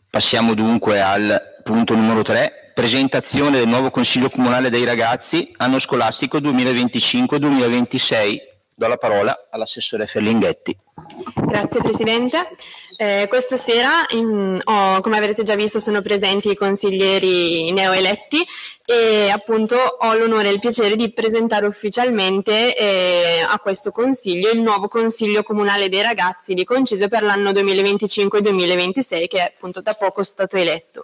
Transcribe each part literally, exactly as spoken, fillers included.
Passiamo dunque al punto numero tre, presentazione del nuovo Consiglio Comunale dei Ragazzi, anno scolastico duemilaventicinque duemilaventisei. Do la parola all'assessore Ferlinghetti. Grazie Presidente. Eh, questa sera, in, oh, come avrete già visto, sono presenti i consiglieri neoeletti e appunto ho l'onore e il piacere di presentare ufficialmente eh, a questo Consiglio il nuovo Consiglio Comunale dei Ragazzi di Concise per l'anno duemilaventicinque duemilaventisei, che è appunto da poco stato eletto.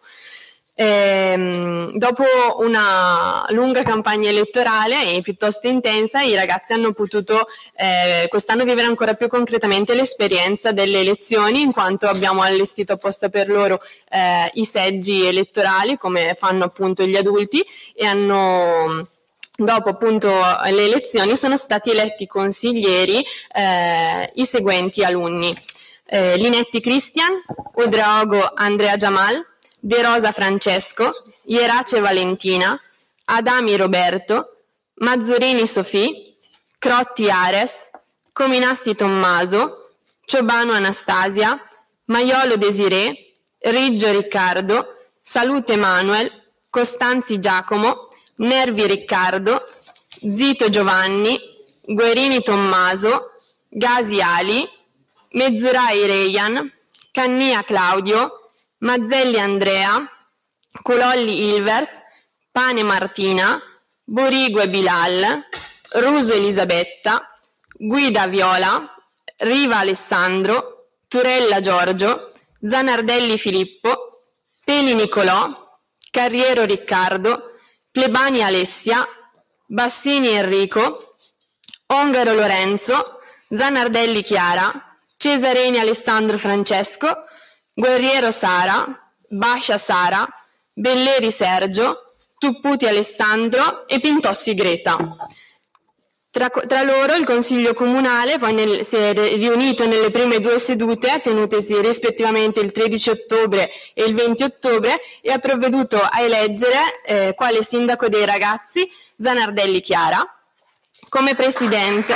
Eh, dopo una lunga campagna elettorale e piuttosto intensa, i ragazzi hanno potuto eh, quest'anno vivere ancora più concretamente l'esperienza delle elezioni, in quanto abbiamo allestito apposta per loro eh, i seggi elettorali, come fanno appunto gli adulti, e hanno... Dopo appunto le elezioni sono stati eletti consiglieri eh, i seguenti alunni: eh, Linetti Cristian, Udraogo Andrea Jamal, De Rosa Francesco, Ierace Valentina, Adami Roberto, Mazzurini Sofì, Crotti Ares, Cominasti Tommaso, Ciobano Anastasia, Maiolo Desiré, Riggio Riccardo, Salute Manuel, Costanzi Giacomo, Nervi Riccardo, Zito Giovanni, Guerini Tommaso, Gasi Ali, Mezzurai Reian, Cannia Claudio, Mazzelli Andrea, Cololli Ilvers, Pane Martina, Borigue Bilal, Ruso Elisabetta, Guida Viola, Riva Alessandro, Turella Giorgio, Zanardelli Filippo, Peli Nicolò, Carriero Riccardo, Plebani Alessia, Bassini Enrico, Ongaro Lorenzo, Zanardelli Chiara, Cesareni Alessandro Francesco, Guerriero Sara, Bascia Sara, Belleri Sergio, Tupputi Alessandro e Pintossi Greta. Tra, tra loro il Consiglio Comunale poi nel, si è riunito nelle prime due sedute, tenutesi rispettivamente il tredici ottobre e il venti ottobre, e ha provveduto a eleggere eh, quale sindaco dei ragazzi Zanardelli Chiara, come presidente...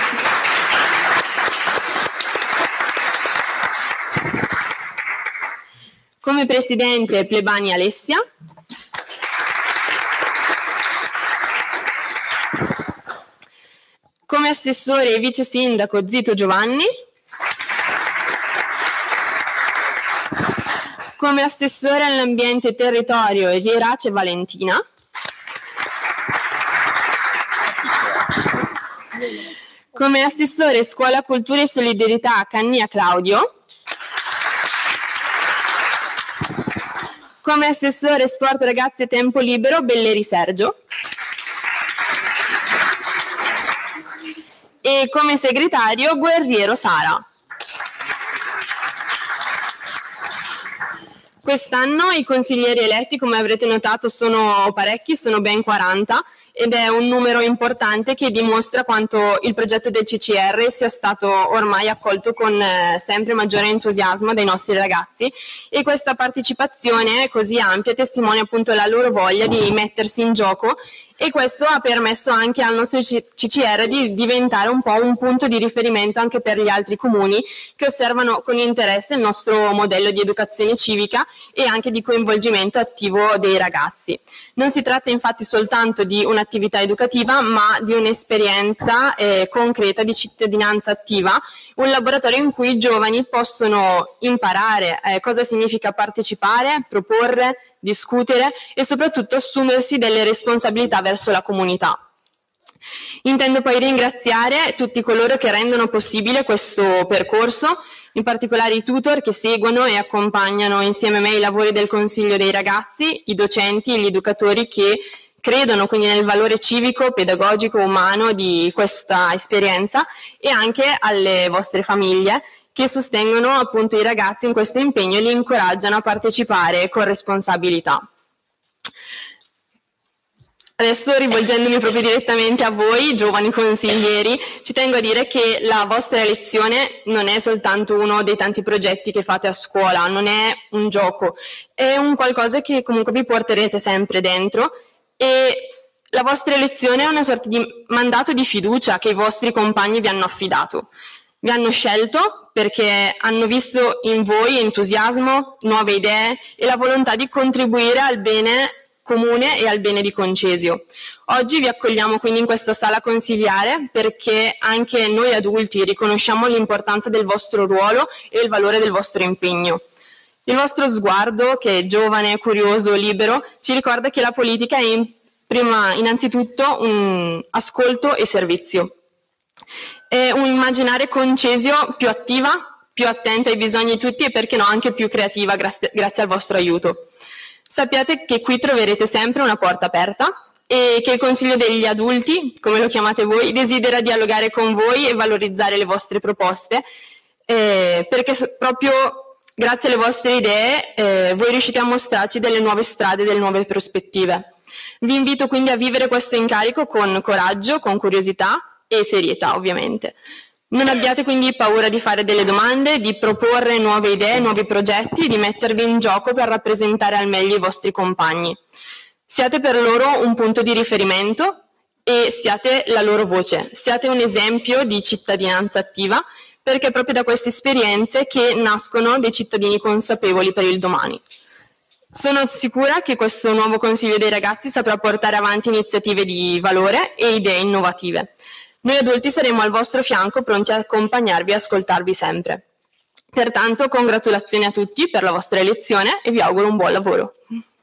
Come presidente Plebani Alessia, come assessore e vice sindaco Zito Giovanni, come assessore all'ambiente e territorio Ierace Valentina, come assessore scuola, cultura e solidarietà Cannia Claudio, come assessore sport, ragazzi e tempo libero Belleri Sergio, e come segretario Guerriero Sara. Quest'anno i consiglieri eletti, come avrete notato, sono parecchi, sono ben quaranta, ed è un numero importante che dimostra quanto il progetto del C C R sia stato ormai accolto con eh, sempre maggiore entusiasmo dai nostri ragazzi, e questa partecipazione così ampia testimonia appunto la loro voglia di mettersi in gioco, e questo ha permesso anche al nostro C C R di diventare un po' un punto di riferimento anche per gli altri comuni che osservano con interesse il nostro modello di educazione civica e anche di coinvolgimento attivo dei ragazzi. Non si tratta infatti soltanto di un'attività educativa, ma di un'esperienza eh, concreta di cittadinanza attiva, un laboratorio in cui i giovani possono imparare eh, cosa significa partecipare, proporre, discutere e soprattutto assumersi delle responsabilità verso la comunità. Intendo poi ringraziare tutti coloro che rendono possibile questo percorso, in particolare i tutor che seguono e accompagnano insieme a me i lavori del Consiglio dei Ragazzi, i docenti e gli educatori che credono quindi nel valore civico, pedagogico, umano di questa esperienza, e anche alle vostre famiglie che sostengono appunto i ragazzi in questo impegno e li incoraggiano a partecipare con responsabilità. Adesso, rivolgendomi proprio direttamente a voi, giovani consiglieri, ci tengo a dire che la vostra elezione non è soltanto uno dei tanti progetti che fate a scuola, non è un gioco, è un qualcosa che comunque vi porterete sempre dentro, e la vostra elezione è una sorta di mandato di fiducia che i vostri compagni vi hanno affidato. Vi hanno scelto perché hanno visto in voi entusiasmo, nuove idee e la volontà di contribuire al bene comune e al bene di Concesio. Oggi vi accogliamo quindi in questa sala consiliare perché anche noi adulti riconosciamo l'importanza del vostro ruolo e il valore del vostro impegno. Il vostro sguardo, che è giovane, curioso, libero, ci ricorda che la politica è in, prima, innanzitutto un ascolto e servizio. È un immaginare Concesio più attiva, più attenta ai bisogni di tutti e perché no anche più creativa grazie, grazie al vostro aiuto. Sappiate che qui troverete sempre una porta aperta e che il Consiglio degli Adulti, come lo chiamate voi, desidera dialogare con voi e valorizzare le vostre proposte, eh, perché proprio grazie alle vostre idee eh, voi riuscite a mostrarci delle nuove strade, delle nuove prospettive. Vi invito quindi a vivere questo incarico con coraggio, con curiosità e serietà ovviamente. Non abbiate quindi paura di fare delle domande, di proporre nuove idee, nuovi progetti, di mettervi in gioco per rappresentare al meglio i vostri compagni. Siate per loro un punto di riferimento e siate la loro voce, siate un esempio di cittadinanza attiva, perché è proprio da queste esperienze che nascono dei cittadini consapevoli per il domani. Sono sicura che questo nuovo Consiglio dei Ragazzi saprà portare avanti iniziative di valore e idee innovative. Noi adulti saremo al vostro fianco pronti ad accompagnarvi e ascoltarvi sempre. Pertanto, congratulazioni a tutti per la vostra elezione e vi auguro un buon lavoro.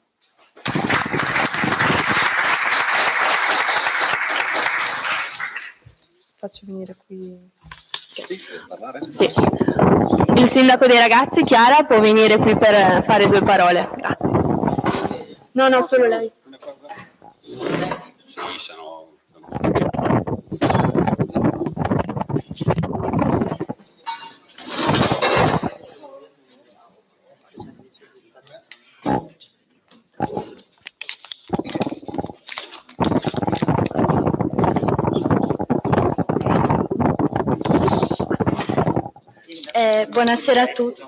Faccio venire qui. Sì. Il sindaco dei ragazzi, Chiara, può venire qui per fare due parole. Grazie. No, no, solo lei. Sì, sono... Eh, buonasera a tutti.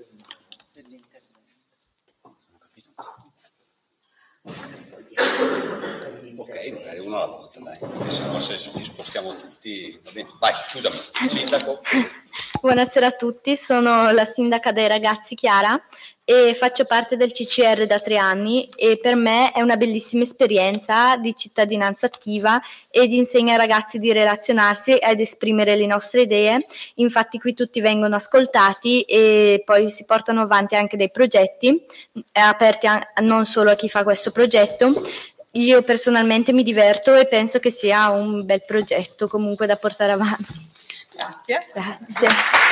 Ok, magari uno alla volta, dai, perché se no se ci spostiamo tutti, va bene. Vai, scusami, sindaco. Buonasera a tutti, sono la sindaca dei ragazzi Chiara e faccio parte del C C R da tre anni e per me è una bellissima esperienza di cittadinanza attiva e di insegna ai ragazzi di relazionarsi ed esprimere le nostre idee. Infatti qui tutti vengono ascoltati e poi si portano avanti anche dei progetti aperti a, non solo a chi fa questo progetto. Io personalmente mi diverto e penso che sia un bel progetto comunque da portare avanti. Grazie. Grazie.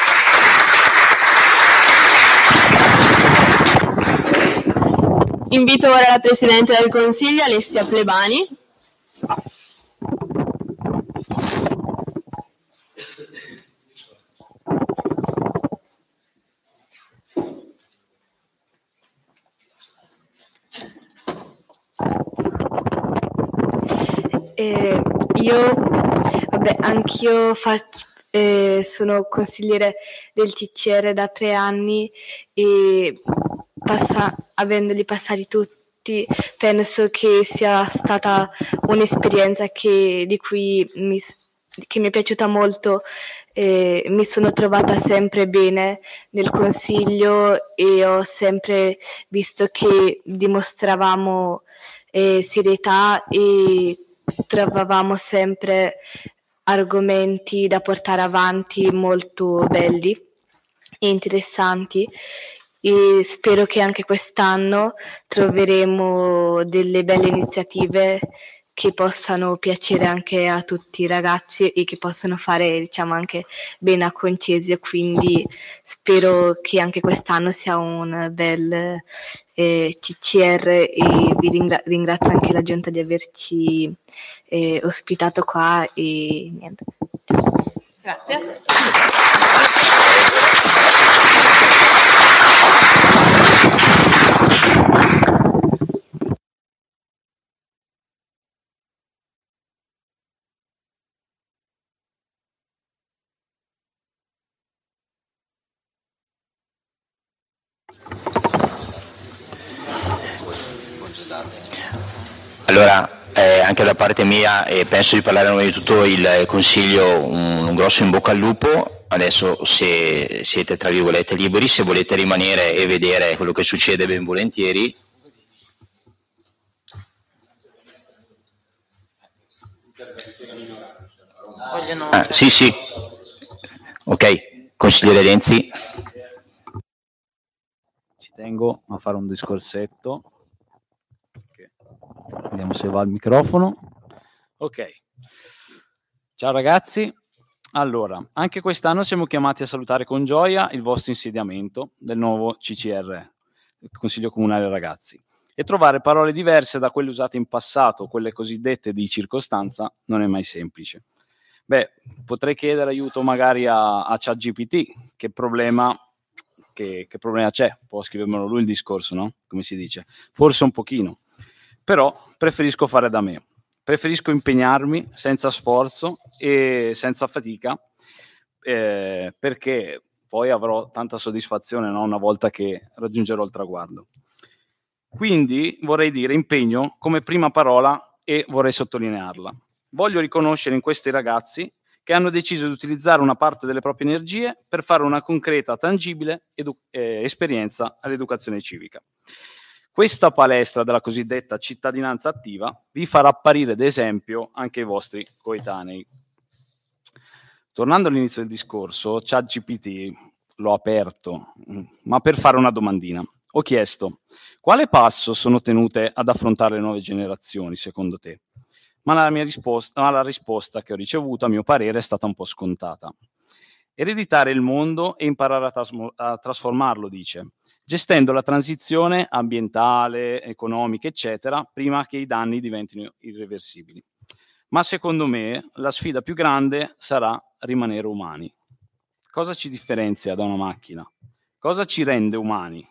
Invito ora la Presidente del Consiglio, Alessia Plebani. Eh, io, vabbè, anch'io faccio, eh, sono consigliere del C C R da tre anni e passa, avendoli passati tutti, penso che sia stata un'esperienza che, di cui mi, che mi è piaciuta molto. Eh, mi sono trovata sempre bene nel consiglio e ho sempre visto che dimostravamo eh, serietà e trovavamo sempre argomenti da portare avanti molto belli e interessanti e spero che anche quest'anno troveremo delle belle iniziative che possano piacere anche a tutti i ragazzi e che possano fare, diciamo, anche bene a Concesio, quindi spero che anche quest'anno sia un bel eh, C C R e vi ringra- ringrazio anche la Giunta di averci eh, ospitato qua e niente. Grazie. Allora, eh, anche da parte mia, e penso di parlare a nome di tutto il Consiglio, un, un grosso in bocca al lupo adesso se siete tra virgolette liberi, se volete rimanere e vedere quello che succede ben volentieri. Ah, sì, sì. Ok, consigliere Renzi. Ci tengo a fare un discorsetto. Okay. Vediamo se va il microfono. Ok. Ciao ragazzi. Allora, anche quest'anno siamo chiamati a salutare con gioia il vostro insediamento del nuovo C C R, il Consiglio Comunale Ragazzi, e trovare parole diverse da quelle usate in passato, quelle cosiddette di circostanza, non è mai semplice. Beh, potrei chiedere aiuto magari a, a ChatGPT, che problema, che, che problema c'è? Può scrivermelo lui il discorso, no? Come si dice? Forse un pochino, però preferisco fare da me. Preferisco impegnarmi senza sforzo e senza fatica, eh, perché poi avrò tanta soddisfazione, no? Una volta che raggiungerò il traguardo. Quindi vorrei dire impegno come prima parola e vorrei sottolinearla. Voglio riconoscere in questi ragazzi che hanno deciso di utilizzare una parte delle proprie energie per fare una concreta, tangibile edu- eh, esperienza all'educazione civica. Questa palestra della cosiddetta cittadinanza attiva vi farà apparire d'esempio anche ai vostri coetanei. Tornando all'inizio del discorso, ChatGPT l'ho aperto, ma per fare una domandina. Ho chiesto, quale passo sono tenute ad affrontare le nuove generazioni, secondo te? Ma la mia risposta, ma la risposta che ho ricevuto, a mio parere, è stata un po' scontata. Ereditare il mondo e imparare a, trasmo- a trasformarlo, dice, gestendo la transizione ambientale, economica, eccetera, prima che i danni diventino irreversibili. Ma secondo me la sfida più grande sarà rimanere umani. Cosa ci differenzia da una macchina? Cosa ci rende umani?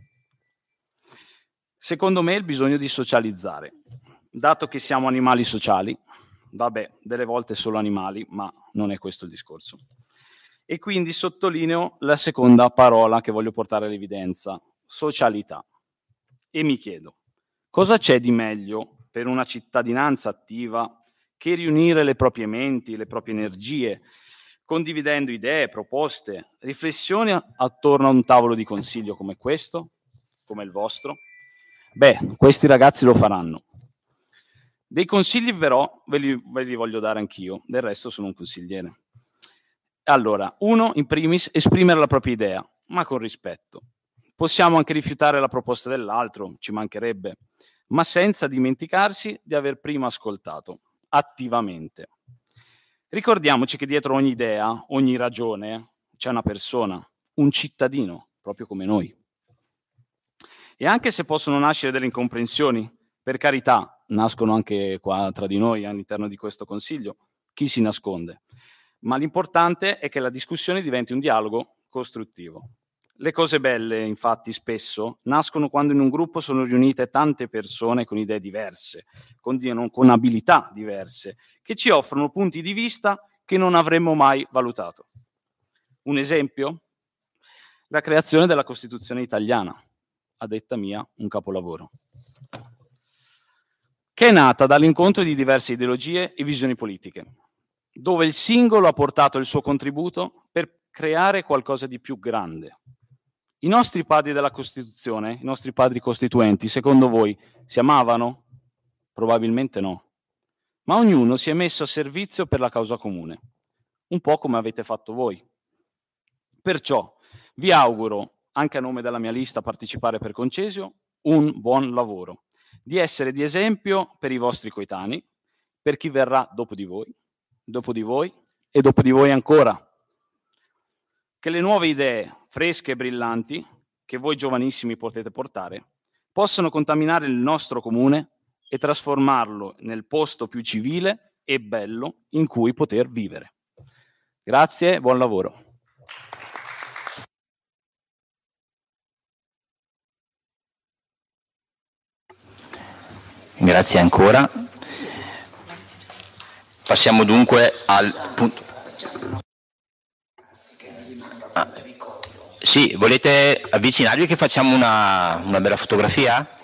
Secondo me il bisogno di socializzare. Dato che siamo animali sociali, vabbè, delle volte solo animali, ma non è questo il discorso. E quindi sottolineo la seconda parola che voglio portare all'evidenza, socialità. E mi chiedo, cosa c'è di meglio per una cittadinanza attiva che riunire le proprie menti, le proprie energie, condividendo idee, proposte, riflessioni attorno a un tavolo di consiglio come questo, come il vostro? Beh, questi ragazzi lo faranno. Dei consigli però ve li, ve li voglio dare anch'io, del resto sono un consigliere. Allora, uno, in primis, esprimere la propria idea, ma con rispetto. Possiamo anche rifiutare la proposta dell'altro, ci mancherebbe, ma senza dimenticarsi di aver prima ascoltato, attivamente. Ricordiamoci che dietro ogni idea, ogni ragione, c'è una persona, un cittadino, proprio come noi. E anche se possono nascere delle incomprensioni, per carità, nascono anche qua tra di noi all'interno di questo consiglio, chi si nasconde? Ma l'importante è che la discussione diventi un dialogo costruttivo. Le cose belle, infatti, spesso nascono quando in un gruppo sono riunite tante persone con idee diverse, con, con abilità diverse, che ci offrono punti di vista che non avremmo mai valutato. Un esempio? La creazione della Costituzione italiana, a detta mia, un capolavoro, che è nata dall'incontro di diverse ideologie e visioni politiche, dove il singolo ha portato il suo contributo per creare qualcosa di più grande. I nostri padri della Costituzione, i nostri padri costituenti, secondo voi, si amavano? Probabilmente no. Ma ognuno si è messo a servizio per la causa comune, un po' come avete fatto voi. Perciò vi auguro, anche a nome della mia lista Partecipare per Concesio, un buon lavoro, di essere di esempio per i vostri coetanei, per chi verrà dopo di voi, dopo di voi e dopo di voi ancora. Che le nuove idee fresche e brillanti che voi giovanissimi potete portare possano contaminare il nostro comune e trasformarlo nel posto più civile e bello in cui poter vivere. Grazie e buon lavoro. Grazie ancora. Passiamo dunque al punto. Ah, sì, volete avvicinarvi che facciamo una, una bella fotografia?